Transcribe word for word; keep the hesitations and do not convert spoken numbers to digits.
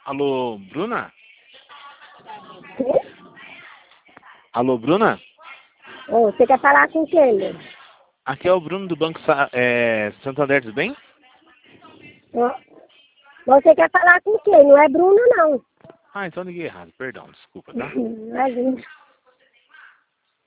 Alô, Bruna? Quê? Alô, Bruna? Ô, você quer falar com quem, meu? Aqui é o Bruno do Banco Sa é, Santander, tudo bem? Ô, você quer falar com quem? Não é Bruno, não. Ah, então liguei errado, perdão, desculpa, tá? Imagina.